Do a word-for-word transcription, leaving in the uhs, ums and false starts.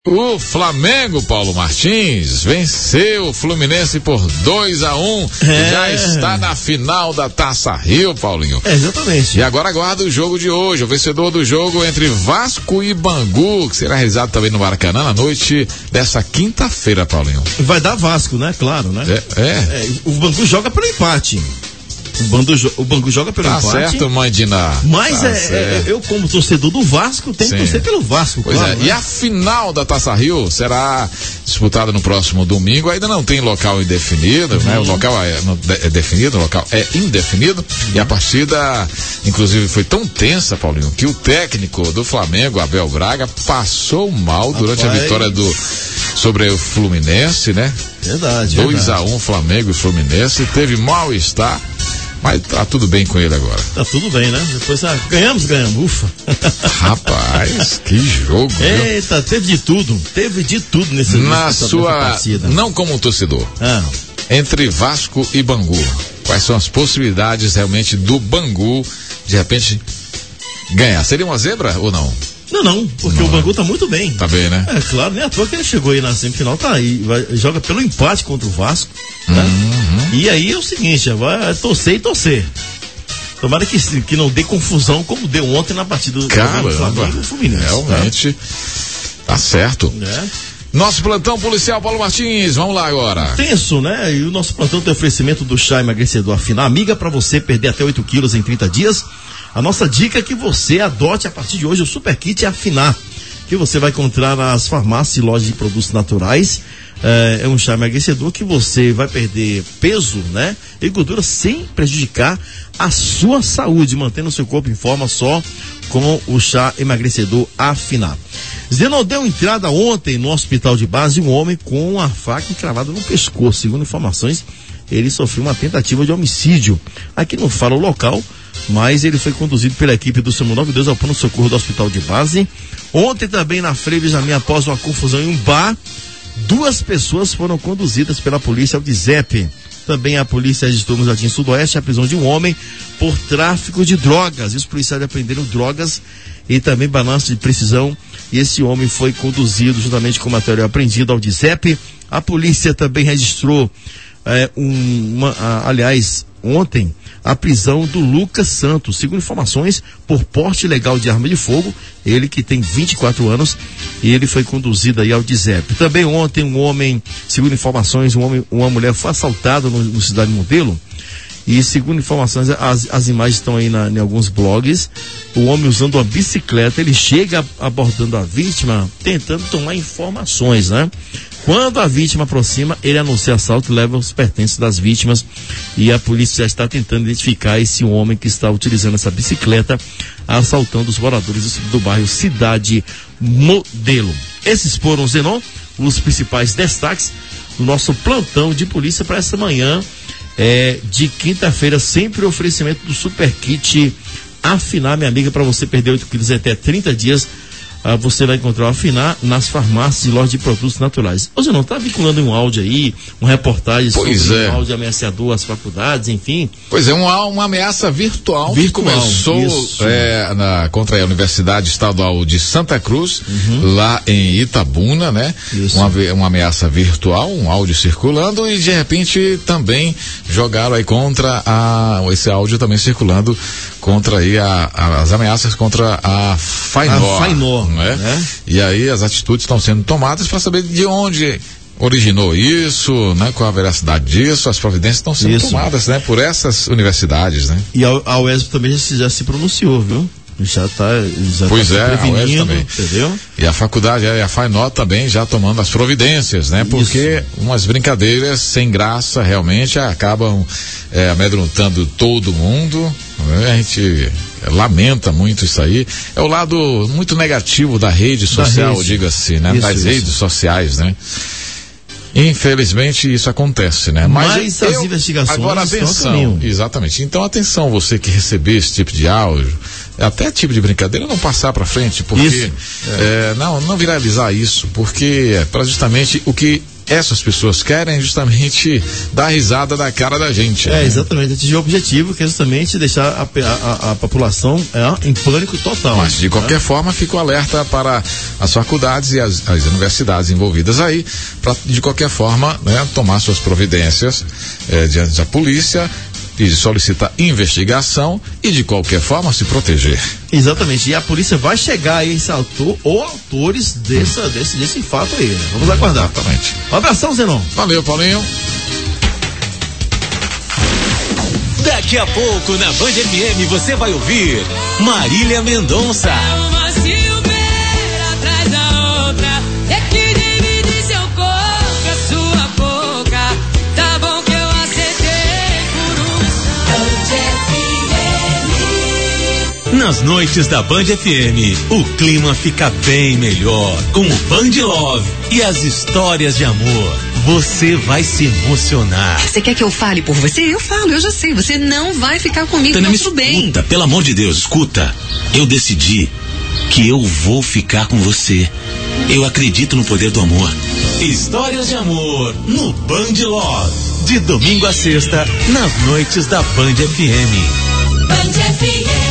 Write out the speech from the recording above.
O Flamengo, Paulo Martins, venceu o Fluminense por dois a um. É. Já está na final da Taça Rio, Paulinho. É, exatamente. E agora aguarda o jogo de hoje, o vencedor do jogo entre Vasco e Bangu, que será realizado também no Maracanã na noite dessa quinta-feira, Paulinho. Vai dar Vasco, né? Claro, né? É. é. é o Bangu joga pelo empate. O Bangu, o Bangu joga pelo tá empate. Tá certo, mãe Diná. Mas tá é, é, eu, como torcedor do Vasco, tenho Sim. que torcer pelo Vasco, pois claro. É. Né? E a final da Taça Rio será disputada no próximo domingo. Ainda não tem local indefinido, uhum. né? O local é, é definido, o local é indefinido. Uhum. E a partida, inclusive, foi tão tensa, Paulinho, que o técnico do Flamengo, Abel Braga, passou mal Rapaz. durante a vitória do sobre o Fluminense, né? Verdade. dois a um Flamengo e Fluminense. Teve mal-estar. Mas tá tudo bem com ele agora. Tá tudo bem, né? Depois, ah, ganhamos, ganhamos, ufa. Rapaz, que jogo. Eita, viu? Teve de tudo, teve de tudo nesse Na nessa, sua, nessa partida. Não como torcedor, ah. entre Vasco e Bangu, quais são as possibilidades realmente do Bangu, de repente, ganhar? Seria uma zebra ou não? Não, não, porque não, o Bangu tá muito bem. Tá bem, né? É, claro, nem à toa que ele chegou aí na semifinal, tá aí, vai, joga pelo empate contra o Vasco, né? Uhum. E aí é o seguinte, vai torcer e torcer. Tomara que, que não dê confusão como deu ontem na partida do Flamengo e Fluminense. Realmente, tá, tá certo. É. Nosso plantão policial, Paulo Martins, vamos lá agora. Tenso, né? E o nosso plantão tem oferecimento do chá emagrecedor Afinar, amiga, para você perder até oito quilos em trinta dias. A nossa dica é que você adote a partir de hoje o Super Kit Afinar, que você vai encontrar nas farmácias e lojas de produtos naturais. É, é um chá emagrecedor que você vai perder peso, né? E gordura sem prejudicar a sua saúde, mantendo o seu corpo em forma só com o chá emagrecedor Afinar. Zenon deu entrada ontem no hospital de base um homem com a faca encravada no pescoço. Segundo informações, ele sofreu uma tentativa de homicídio. Aqui não fala o local, mas ele foi conduzido pela equipe do SAMU nove dois ao pronto-socorro do hospital de base. Ontem também na Frei Benjamin, após uma confusão em um bar, duas pessoas foram conduzidas pela polícia ao D Z E P. Também a polícia registrou no Jardim Sudoeste a prisão de um homem por tráfico de drogas. E os policiais apreenderam drogas e também balanço de precisão. E esse homem foi conduzido juntamente com o material apreendido ao D Z E P. A polícia também registrou, é, um, uma, a, aliás, ontem, a prisão do Lucas Santos, segundo informações, por porte ilegal de arma de fogo, ele que tem vinte e quatro anos, e ele foi conduzido aí ao D Z E P. Também ontem um homem, segundo informações, um homem, uma mulher foi assaltada no, no Cidade Modelo, e segundo informações, as, as imagens estão aí na, em alguns blogs, o homem usando uma bicicleta, ele chega abordando a vítima, tentando tomar informações, né? Quando a vítima aproxima, ele anuncia assalto e leva os pertences das vítimas, e a polícia já está tentando identificar esse homem que está utilizando essa bicicleta, assaltando os moradores do bairro Cidade Modelo. Esses foram, Zenon, os principais destaques do nosso plantão de polícia para essa manhã é, de quinta-feira, sempre o oferecimento do Super Kit Afinar, minha amiga, para você perder oito quilos em até trinta dias. Ah, você vai encontrar o Afinar nas farmácias e lojas de produtos naturais. Você não está vinculando um áudio aí, uma reportagem pois sobre é. um áudio ameaçador às faculdades, enfim. Pois é, uma, uma ameaça virtual, virtual que começou é, na, contra a Universidade Estadual de Santa Cruz, uhum. lá em Itabuna, né? Uma, uma ameaça virtual, um áudio circulando, e de repente também jogaram aí contra a, esse áudio também circulando contra aí a, a, as ameaças contra a Fainor. A Fainor. Né? Né? E aí as atitudes estão sendo tomadas para saber de onde originou isso, né? Qual a veracidade disso, as providências estão sendo isso. tomadas, né? Por essas universidades, né? E a, a U E S P também já se, já se pronunciou, viu? Já está já pois tá é, a U E S P também. Entendeu? E a faculdade, a Fainor também já tomando as providências, né? Porque isso. umas brincadeiras sem graça realmente acabam é, amedrontando todo mundo, né? A gente lamenta muito isso aí. É o lado muito negativo da rede social, da diga assim, né? Isso, das isso. redes sociais, né? Infelizmente isso acontece, né? Mas, Mas as eu, investigações agora atenção, exatamente. Então atenção, você que receber esse tipo de áudio, até tipo de brincadeira, não passar para frente, porque isso. É. É, não, não viralizar isso, porque é para justamente o que essas pessoas querem é justamente dar risada da cara da gente. É, né? exatamente, atingir o objetivo, que é justamente deixar a, a, a, a população é, em pânico total. Mas, de qualquer né? forma, fico alerta para as faculdades e as, as universidades envolvidas aí, para, de qualquer forma, né, tomar suas providências eh, diante da polícia, e solicitar investigação e de qualquer forma se proteger. Exatamente, e a polícia vai chegar a esse autor ou autores dessa, desse, desse fato aí, né? Vamos aguardar. Exatamente. Um abração, Zenon. Valeu, Paulinho. Daqui a pouco na Band F M você vai ouvir Marília Mendonça. Uma silveira atrás da outra, é que divide seu corpo, a sua boca. Tá bom que eu acertei por um Band F M. Nas noites da Band F M, o clima fica bem melhor com o Band Love e as histórias de amor. Você vai se emocionar. Você quer que eu fale por você? Eu falo, eu já sei. Você não vai ficar comigo, Tânia, não, me tudo bem. escuta, pelo amor de Deus, escuta. Eu decidi que eu vou ficar com você. Eu acredito no poder do amor. Histórias de amor no Band Love. De domingo a sexta, nas noites da Band F M. Band F M.